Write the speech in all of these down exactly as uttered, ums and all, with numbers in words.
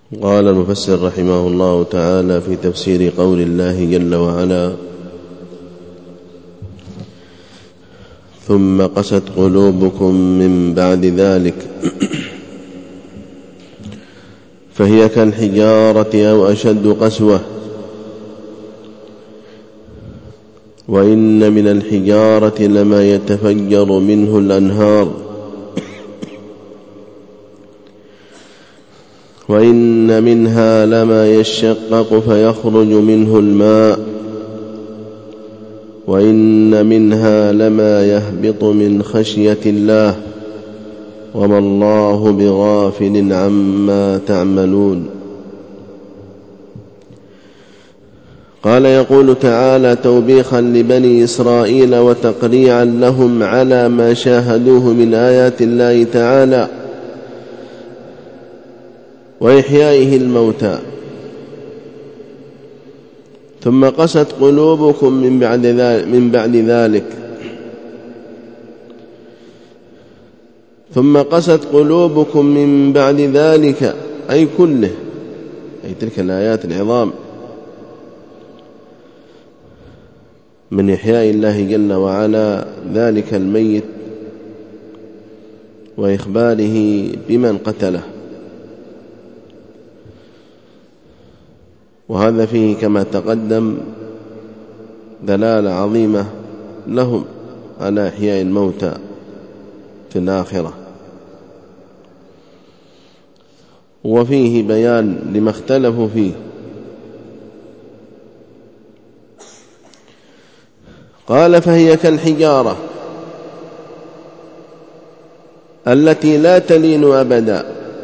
قال المفسر رحمه الله تعالى في تفسير قول الله جل وعلا: ثم قست قلوبكم من بعد ذلك فهي كالحجارة أو أشد قسوة، وإن من الحجارة لما يتفجر منه الأنهار، وإن منها لما يشقق فيخرج منه الماء، وإن منها لما يهبط من خشية الله وما الله بغافل عما تعملون. قال: يقول تعالى توبيخا لبني إسرائيل وتقريعا لهم على ما شاهدوه من آيات الله تعالى وإحيائه الموتى. ثم قست قلوبكم من بعد ذلك, من بعد ذلك ثم قست قلوبكم من بعد ذلك أي كله، أي تلك الآيات العظام من إحياء الله جل وعلا ذلك الميت وإخباره بمن قتله. وهذا فيه كما تقدم دلالة عظيمة لهم على إحياء الموتى في الآخرة، وفيه بيان لما اختلفوا فيه. قال: فهي كالحجارة التي لا تلين أبدا،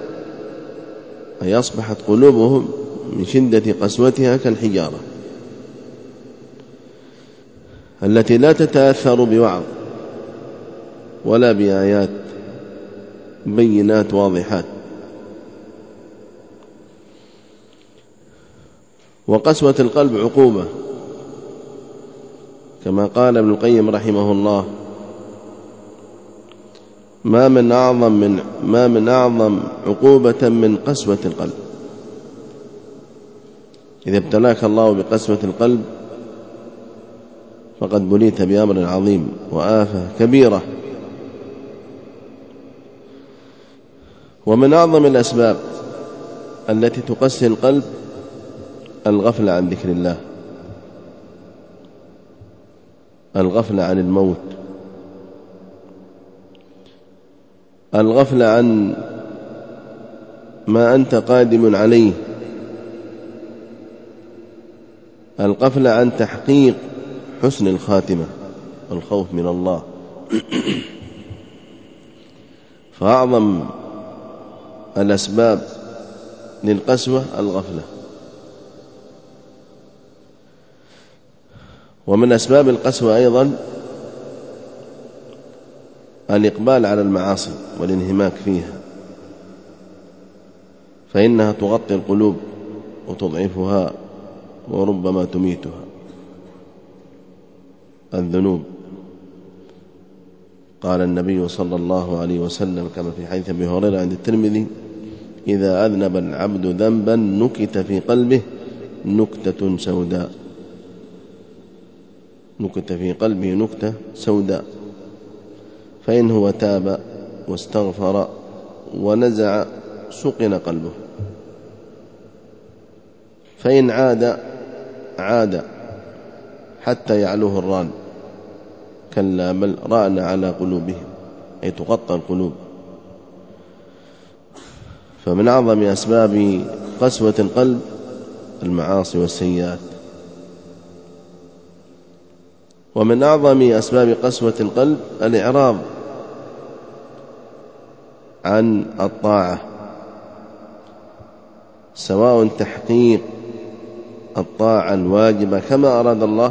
أي أصبحت قلوبهم من شدة قسوتها كالحجارة التي لا تتأثر بوعظ ولا بآيات بينات واضحات. وقسوة القلب عقوبة، كما قال ابن القيم رحمه الله: ما من أعظم من ما من أعظم عقوبة من قسوة القلب. إذا ابتلاك الله بقسوة القلب فقد بليت بأمر عظيم وآفة كبيرة. ومن أعظم الأسباب التي تقسي القلب الغفلة عن ذكر الله، الغفلة عن الموت، الغفلة عن ما أنت قادم عليه، الغفلة عن تحقيق حسن الخاتمة والخوف من الله. فأعظم الأسباب للقسوة الغفلة. ومن أسباب القسوة أيضا الإقبال على المعاصي والانهماك فيها، فإنها تغطي القلوب وتضعفها وربما تميتها. الذنوب، قال النبي صلى الله عليه وسلم كما في حديث أبي هريرة عند الترمذي: إذا أذنب العبد ذنبا نكت في قلبه نكتة سوداء، نكت في قلبه نكتة سوداء، فإن هو تاب واستغفر ونزع سقن قلبه، فإن عاد عاد حتى يعلوه الران، كلا بل ران على قلوبهم، أي تغطى القلوب. فمن أعظم أسباب قسوة القلب المعاصي والسيئات. ومن أعظم أسباب قسوة القلب الإعراض عن الطاعة، سواء تحقيق الطاعة الواجبة كما أراد الله،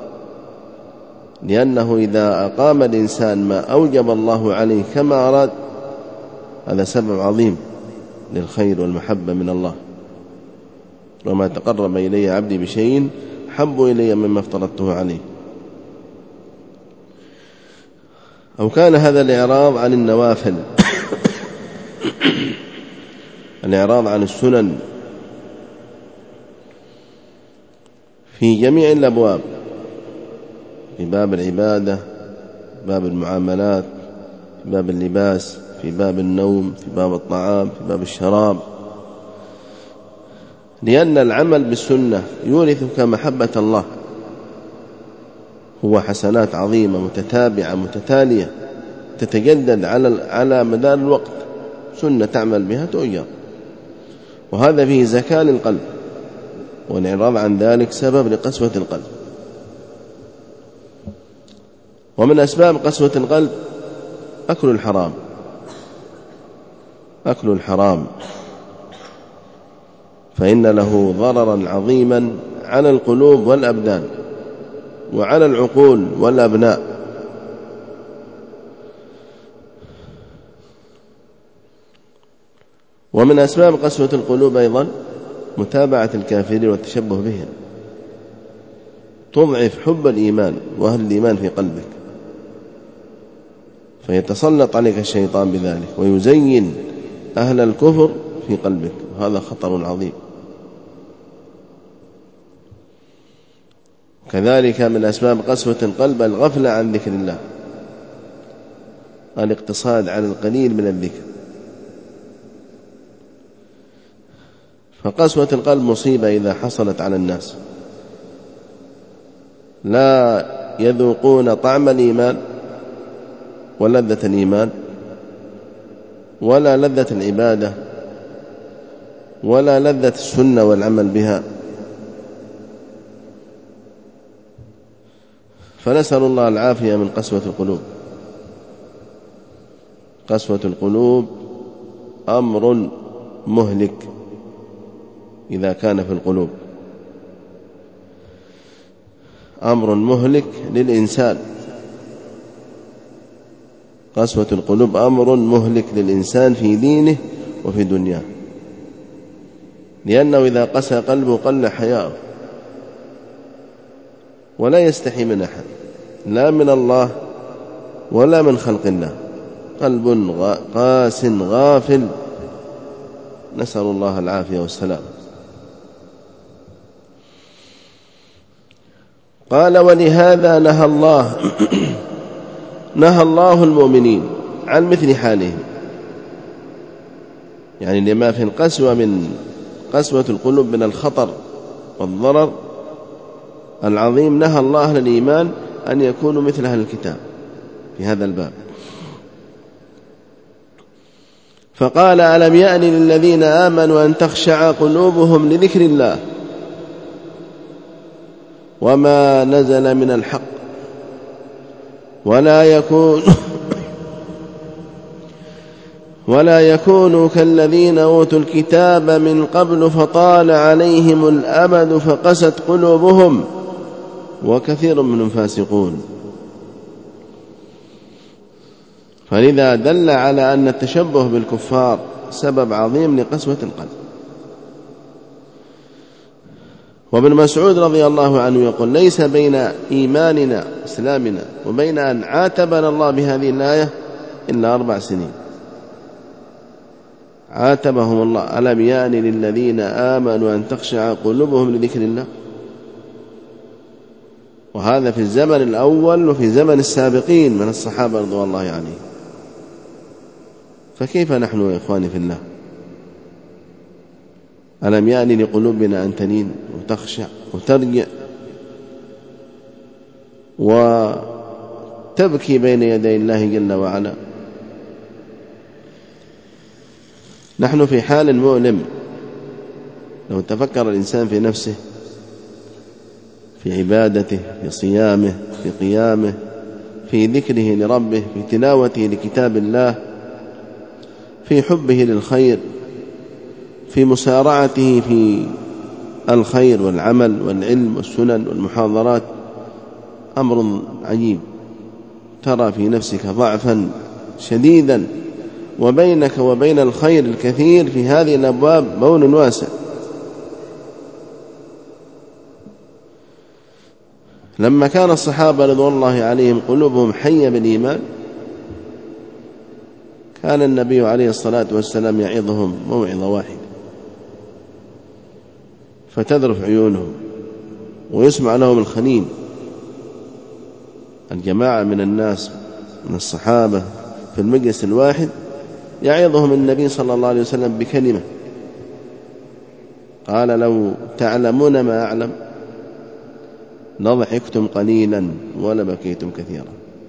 لأنه إذا أقام الإنسان ما أوجب الله عليه كما أراد هذا سبب عظيم للخير والمحبة من الله. وما تقرب إلي عبدي بشيء حب إلي مما افترضته عليه. أو كان هذا الإعراض عن النوافل، الإعراض عن السنن في جميع الأبواب، في باب العبادة، في باب المعاملات، في باب اللباس، في باب النوم، في باب الطعام، في باب الشراب، لأن العمل بالسنة يورثك محبة الله. هو حسنات عظيمة متتابعة متتالية تتجدد على على مدار الوقت، سنة تعمل بها تؤجر، وهذا فيه زكاة للقلب، والإعراض عن ذلك سبب لقسوة القلب. ومن أسباب قسوة القلب أكل الحرام، أكل الحرام فإن له ضررا عظيما على القلوب والأبدان وعلى العقول والأبناء. ومن أسباب قسوة القلوب أيضا متابعة الكافرين والتشبه بهم، تضعف حب الإيمان وأهل الإيمان في قلبك، فيتسلط عليك الشيطان بذلك ويزين أهل الكفر في قلبك، وهذا خطر عظيم. كذلك من أسباب قسوة القلب الغفلة عن ذكر الله، الاقتصاد على القليل من الذكر. فقسوة القلب مصيبة إذا حصلت على الناس، لا يذوقون طعم الإيمان ولذة الإيمان ولا لذة العبادة ولا لذة السنة والعمل بها. فنسأل الله العافية من قسوة القلوب. قسوة القلوب أمر مهلك إذا كان في القلوب، أمر مهلك للإنسان. قسوة القلوب أمر مهلك للإنسان في دينه وفي دنياه، لأنه إذا قسى قلبه قل حياؤه ولا يستحي من أحد، لا من الله ولا من خلق الله. قلب قاس غافل، نسأل الله العافية والسلام. قال: ولهذا نهى الله نهى الله المؤمنين عن مثل حالهم، يعني لما في القسوة من قسوة القلوب من الخطر والضرر العظيم، نهى الله أهل الإيمان أن يكونوا مثل أهل الكتاب في هذا الباب. فقال: ألم يأن للذين آمنوا أن تخشع قلوبهم لذكر الله وما نزل من الحق ولا يكون ولا يكونوا كالذين أوتوا الكتاب من قبل فطال عليهم الأمد فقست قلوبهم وكثير منهم فاسقون. فلذا دل على أن التشبه بالكفار سبب عظيم لقسوة القلب. وابن مسعود رضي الله عنه يقول: ليس بين إيماننا إسلامنا وبين أن عاتبنا الله بهذه الآية إلا أربع سنين. عاتبهم الله: ألم يأن للذين آمنوا أن تخشع قلوبهم لذكر الله. وهذا في الزمن الأول وفي زمن السابقين من الصحابة رضي الله عنهم. فكيف نحن يا إخواني في الله؟ ألم يأن لقلوبنا أن تلين وتخشع وترجع وتبكي بين يدي الله جل وعلا؟ نحن في حال مؤلم. لو تفكر الإنسان في نفسه، في عبادته، في صيامه، في قيامه، في ذكره لربه، في تلاوته لكتاب الله، في حبه للخير، في مسارعته في الخير والعمل والعلم والسنن والمحاضرات، أمر عجيب. ترى في نفسك ضعفا شديدا، وبينك وبين الخير الكثير في هذه الأبواب بون واسع. لما كان الصحابة رضوان الله عليهم قلوبهم حية بالإيمان، كان النبي عليه الصلاة والسلام يعظهم موعظة واحدة فتذرف عيونهم ويسمع لهم الخنين. الجماعة من الناس من الصحابة في المجلس الواحد يعظهم النبي صلى الله عليه وسلم بكلمة، قال: لو تعلمون ما أعلم لضحكتم قليلا ولبكيتم كثيرا.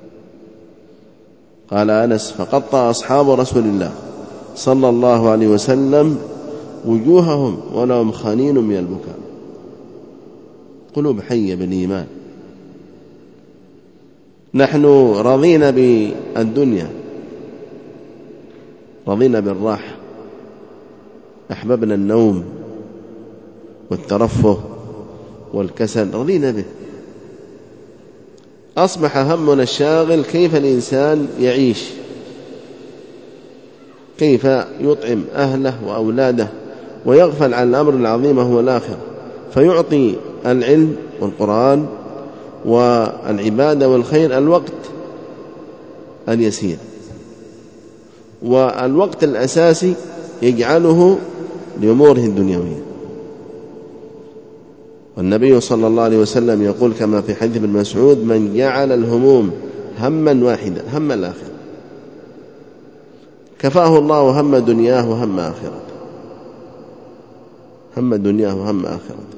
قال أنس: فقطع أصحاب رسول الله صلى الله عليه وسلم وجوههم ولهم خنين من البكاء. قلوب حية بالإيمان. نحن رضينا بالدنيا، رضينا بالراحة، أحببنا النوم والترفه والكسل، رضينا به. أصبح همنا الشاغل كيف الإنسان يعيش، كيف يطعم أهله وأولاده، ويغفل عن الأمر العظيم هو الآخرة، فيعطي العلم والقرآن والعبادة والخير الوقت اليسير، والوقت الأساسي يجعله لأموره الدنيوية. والنبي صلى الله عليه وسلم يقول كما في حديث ابن مسعود: من جعل الهموم هما واحدا، هم الآخرة، كفاه الله هم دنياه وهم آخرته، هم دنياه وهم آخرته.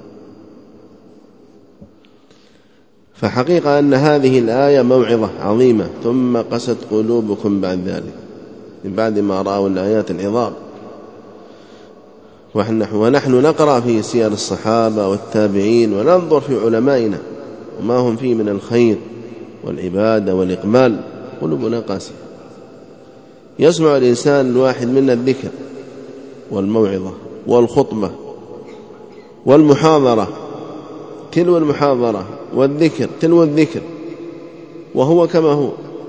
فحقيقة أن هذه الآية موعظة عظيمة. ثم قست قلوبكم بعد ذلك، من بعد ما رأوا الآيات العظام. ونحن نقرأ في سير الصحابة والتابعين وننظر في علمائنا وما هم فيه من الخير والعبادة والإقبال، قلوبنا قاسية. يسمع الإنسان الواحد منا الذكر والموعظة والخطبة والمحاضرة تلو المحاضرة والذكر تلو الذكر، وهو كما هو،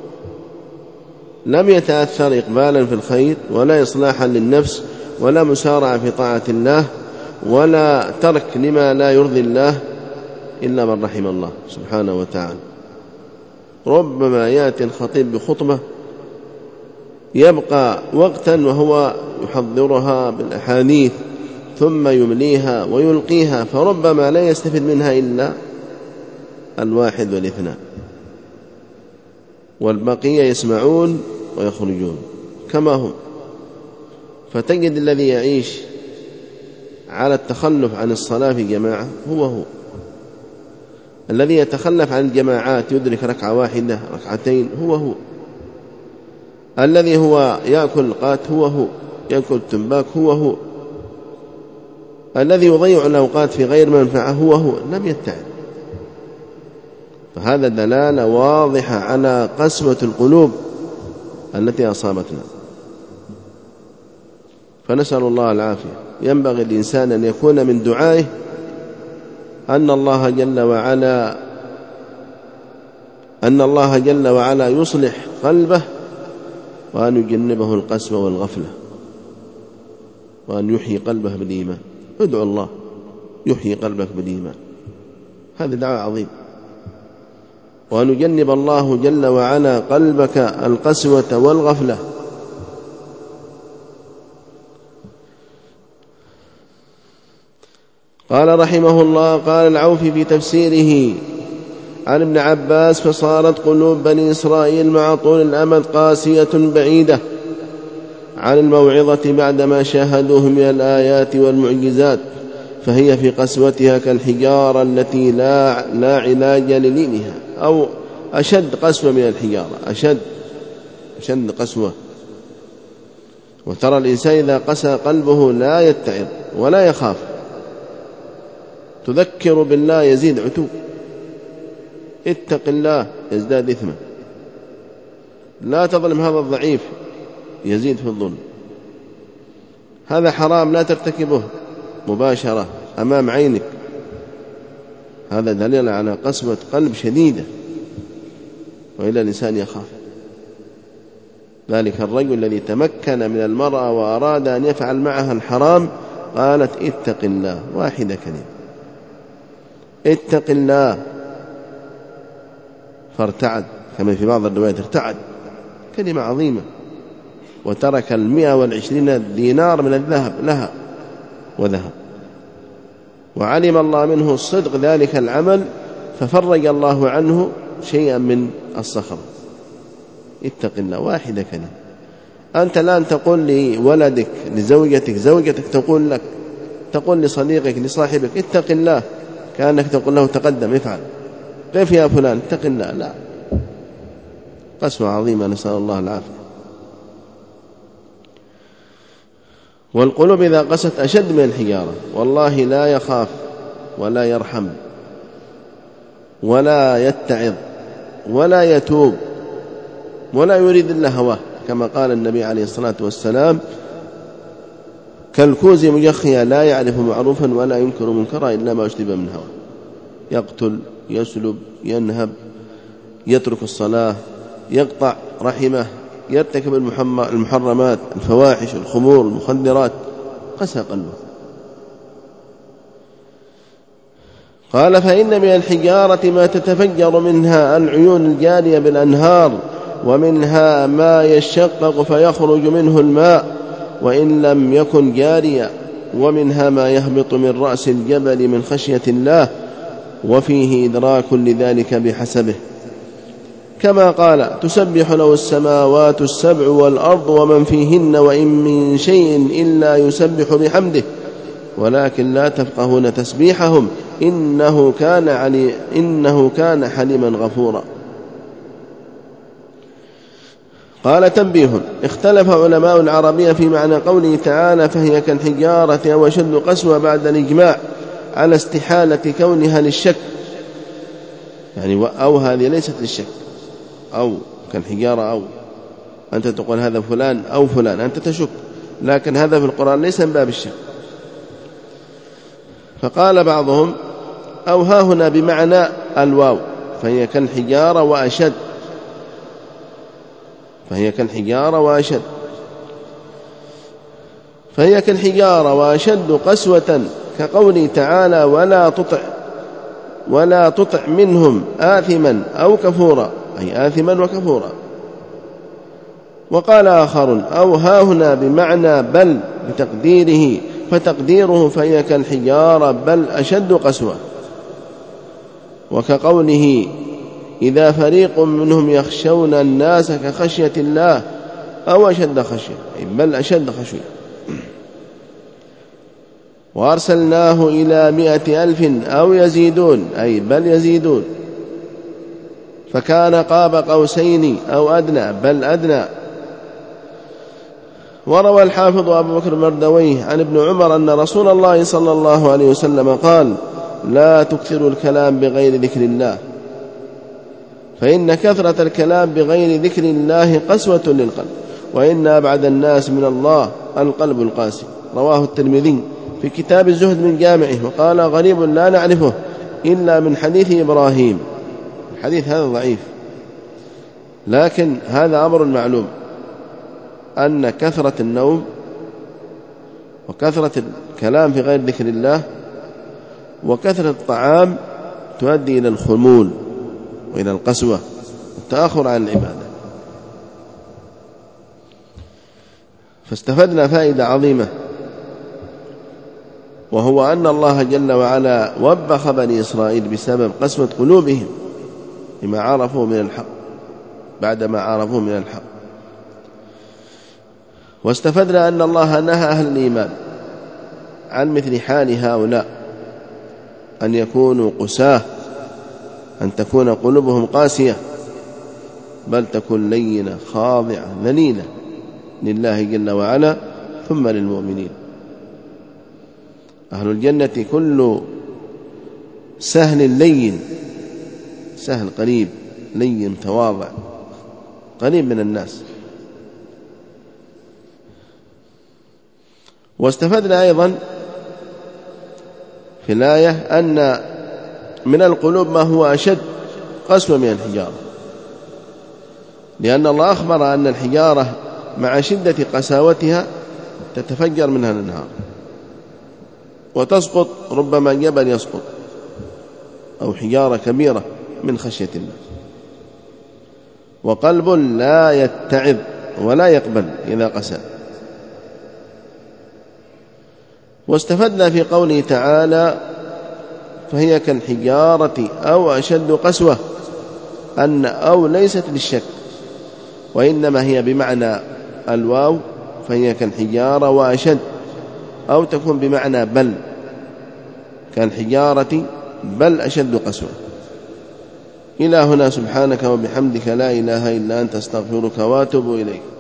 لم يتأثر إقبالا في الخير ولا إصلاحا للنفس ولا مسارعة في طاعة الله ولا ترك لما لا يرضي الله، إلا من رحم الله سبحانه وتعالى. ربما يأتي الخطيب بخطبة يبقى وقتا وهو يحضرها بالأحاديث ثم يمليها ويلقيها، فربما لا يستفيد منها إلا الواحد والاثنان، والبقية يسمعون ويخرجون كما هم. فتجد الذي يعيش على التخلف عن الصلاة في جماعة هو هو، الذي يتخلف عن الجماعات يدرك ركعة واحدة ركعتين هو هو، الذي هو يأكل قات هو هو، يأكل تنباك هو هو، الذي يضيع الأوقات في غير منفعة هو هو، لم يتعب. فهذا دلالة واضحة على قسوة القلوب التي أصابتنا، فنسأل الله العافية. ينبغي الإنسان أن يكون من دعائه أن الله جل وعلا أن الله جل وعلا يصلح قلبه، وأن يجنبه القسوة والغفلة، وأن يحيي قلبه بالإيمان. ادعو الله يحيي قلبك بالإيمان، هذا دعاء عظيم. وأن يجنب الله جل وعلا قلبك القسوة والغفلة. قال رحمه الله: قال العوفي في تفسيره عن ابن عباس: فصارت قلوب بني إسرائيل مع طول الأمد قاسية بعيدة عن الموعظة بعدما شاهدوه من الآيات والمعجزات، فهي في قسوتها كالحجارة التي لا, لا علاج للينها، أو أشد قسوة من الحجارة، أشد أشد قسوة. وترى الإنسان إذا قسى قلبه لا يتعظ ولا يخاف، تذكر بالله يزيد عتوب، اتق الله يزداد إثما، لا تظلم هذا الضعيف يزيد في الظلم، هذا حرام لا ترتكبه مباشرة أمام عينك، هذا دليل على قسوة قلب شديدة، وإلى الإنسان يخاف. ذلك الرجل الذي تمكن من المرأة وأراد أن يفعل معها الحرام قالت: اتق الله، واحدة كلمة، اتق الله، فارتعد، كما في بعض الروايات ارتعد، كلمة عظيمة، وترك المئة والعشرين دينار من الذهب لها وذهب. وعلم الله منه صدق ذلك العمل ففرج الله عنه شيئا من الصخر. اتق الله، واحدة كلمة. أنت الآن تقول لولدك، لزوجتك، زوجتك تقول لك، تقول لصديقك، لصاحبك اتق الله، كأنك تقول له تقدم افعل، قف يا فلان اتق الله. لا، قسوة عظيمة، نسأل الله العافية. والقلوب إذا قست أشد من الحجارة، والله لا يخاف ولا يرحم ولا يتعظ ولا يتوب ولا يريد إلا هواه، كما قال النبي عليه الصلاة والسلام: كالكوز مجخيا لا يعرف معروفا ولا ينكر منكرا إلا ما اشتبه من هواه. يقتل، يسلب، ينهب، يترك الصلاة، يقطع رحمه، يرتكب المحرمات، الفواحش، الخمور، المخدرات، قسى قلبه. قال: فإن من الحجارة ما تتفجر منها العيون الجارية بالأنهار، ومنها ما يشقق فيخرج منه الماء وإن لم يكن جاريا، ومنها ما يهبط من رأس الجبل من خشية الله، وفيه إدراك لذلك بحسبه، كما قال: تسبح له السماوات السبع والأرض ومن فيهن وإن من شيء إلا يسبح بحمده ولكن لا تفقهون تسبيحهم إنه كان علي إنه كان حليما غفورا. قال: تنبيه: اختلف علماء العربية في معنى قوله تعالى: فهي كالحجارة أو أشد قسوة، بعد الإجماع على استحالة كونها للشك، يعني أو هذه ليست للشك، أو كالحجارة، أو أنت تقول هذا فلان أو فلان، أنت تشك، لكن هذا في القرآن ليس من باب الشك. فقال بعضهم: أو ها هنا بمعنى الواو، فهي كالحجارة وأشد، فهي كالحجارة وأشد فهي كالحجارة وأشد قسوة، كقوله تعالى: ولا تطع ولا تطع منهم آثما أو كفورا، أي آثما وكفورا. وقال آخر: أو ها هنا بمعنى بل بتقديره، فتقديره فهي كالحجارة بل أشد قسوة، وكقوله: إذا فريق منهم يخشون الناس كخشية الله أو أشد خشية، أي بل أشد خشية. وأرسلناه إلى مائة ألف أو يزيدون، أي بل يزيدون، فكان قاب قوسين أو أدنى، بل أدنى. وروى الحافظ أبو بكر المردويه عن ابن عمر أن رسول الله صلى الله عليه وسلم قال: لا تكثروا الكلام بغير ذكر الله، فإن كثرة الكلام بغير ذكر الله قسوة للقلب، وإن أبعد الناس من الله القلب القاسي. رواه الترمذي في كتاب الزهد من جامعه، وقال: غريب لا نعرفه إلا من حديث إبراهيم. الحديث هذا ضعيف، لكن هذا أمر معلوم، أن كثرة النوم وكثرة الكلام في غير ذكر الله وكثرة الطعام تؤدي إلى الخمول وإلى القسوة والتأخر عن العبادة. فاستفدنا فائدة عظيمة، وهو أن الله جل وعلا وبخ بني إسرائيل بسبب قسوة قلوبهم لما عرفوا من الحق، بعدما عرفوا من الحق. واستفدنا أن الله نهى أهل الإيمان عن مثل حال هؤلاء، أن يكونوا قساة، أن تكون قلوبهم قاسية، بل تكون لينة خاضعة ذليلة لله جل وعلا ثم للمؤمنين. أهل الجنة كل سهل لين، سهل قريب، لين تواضع، قريب من الناس. واستفدنا أيضا في الآية أن من القلوب ما هو أشد قسوة من الحجارة، لأن الله أخبر أن الحجارة مع شدة قساوتها تتفجر منها الأنهار وتسقط، ربما جبل يسقط أو حجارة كبيرة من خشية الله. وقلب لا يتعظ ولا يقبل إذا قسى. واستفدنا في قوله تعالى: فهي كالحجارة أو أشد قسوة. أن أو ليست للشك، وإنما هي بمعنى الواو، فهي كالحجارة وأشد، أو تكون بمعنى بل كالحجارة بل أشد قسوة. إلى هنا. سبحانك وبحمدك لا إله إلا أنت، استغفرك واتوب إليك.